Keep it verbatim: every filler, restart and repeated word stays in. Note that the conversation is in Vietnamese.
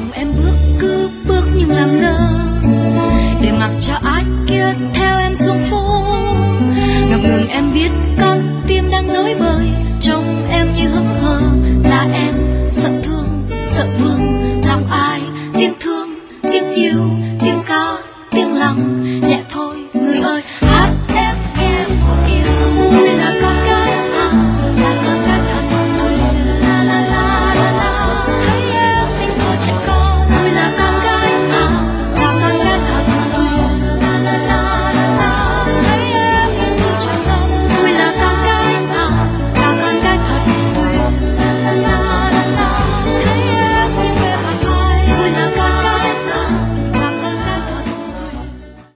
lòng em bước cứ bước nhưng làm ngơ, để mặc cho ai kia theo em xuống phố. Ngập ngừng em biết con tim đang rối bời,